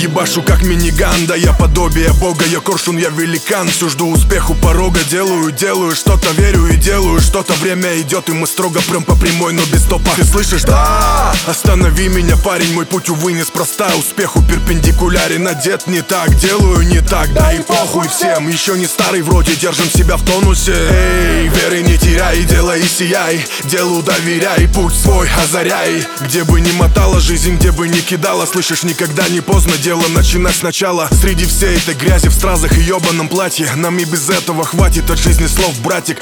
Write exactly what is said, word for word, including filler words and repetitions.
ебашу как миниган, да я подобие бога, я коршун, я великан. Все жду успеху порога, делаю, делаю что-то, верю и делаю что-то. Время идет, и мы строго прям по прямой, но без стопа. Ты слышишь? Да! Останови меня, парень, мой путь, увы, неспроста. Успеху перпендикулярен, одет не так, делаю не так. Да и похуй всем, еще не старый вроде, держим себя в тонусе. Эй, веры не теряй, делай и сияй, делу доверяй, путь свой озаряй. Где бы ни мотала жизнь, где бы ни кидала, слышишь, никогда не поздно дело начинать сначала. Среди всей этой грязи в стразах и ебаном платье нам и без этого хватит от жизни слов, братик.